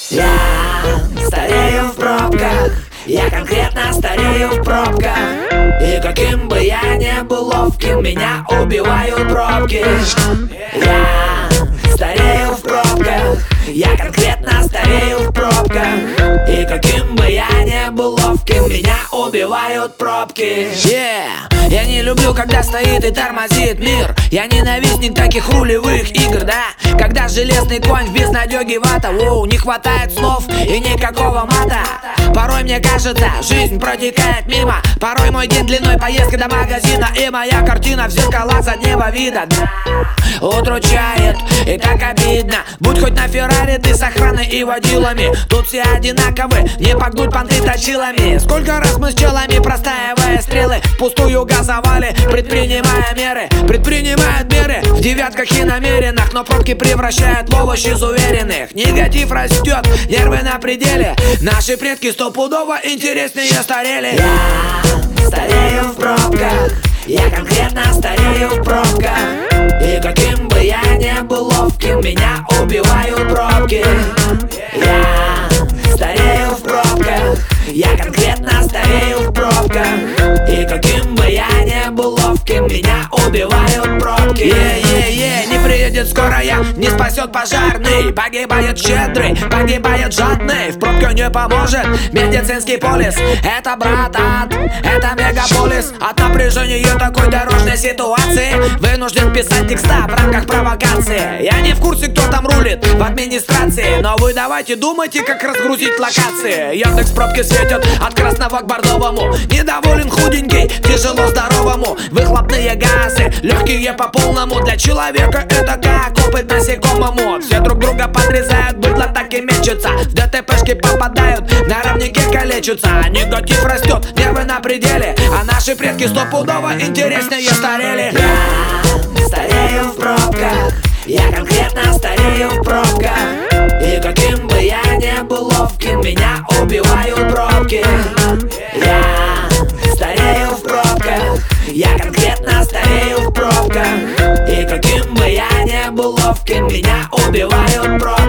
Я старею в пробках, я конкретно старею в пробках. И каким бы я ни был ловким, меня убивают пробки. Я старею в пробках, я конкретно старею в пробках. И каким бы я ни был ловким, меня убивают пробки. Я не люблю, когда стоит и тормозит мир. Я ненавистник таких рулевых игр, да. Когда железный конь в безнадёге вата. Не хватает слов и никакого мата. Порой мне кажется, жизнь протекает мимо. Порой мой день длиной поездка до магазина. И моя картина в зеркала заднего вида, да, удручает и так обидно. Будь хоть на Феррари ты с охраной и водилами. Тут все одинаковы, не погнуть понты точилами. Сколько раз мы с челами, простаивая стрелы, впустую газовали, предпринимая меры. Предпринимают меры в девятках и намеренных, но пробки превращают в овощи из уверенных. Негатив растет, нервы на пределе. Наши предки стопудово интереснее старели. Я старею в пробках, я конкретно старею в пробках. И каким бы я ни был ловким, меня убивают пробки. Я старею в пробках, я конкретно старею в пробках. И каким бы я ни был ловким, меня убивают пробки. Не приедет скорая, не спасет пожарный. Погибает щедрый, погибает жадный. В пробке не поможет медицинский полис. Это, брат, ад, это мегаполис. От напряжения такой дорожной ситуации вынужден писать текста в рамках провокации. Я не в курсе, кто там рулит в администрации, но вы давайте думайте, как разгрузить локации. Яндекс пробки светят от красного к бордовому. Недоволен худенький, тяжело здоровому. Выхлопные газы, легкие по полному. Для человека это как опыт насекомому. Все друг друга подрезают, быдло так и мечется. В ДТПшки попадают, на равнике калечатся. Негатив растет, нервы на пределе. А наши предки стопудово интереснее старели. Я старею в пробках, я конкретно старею в пробках. И каким бы я ни был ловким, меня убивают пробки. Я старею в пробках, я конкретно старею в пробках. И каким бы я ни был ловким, меня убивают пробки.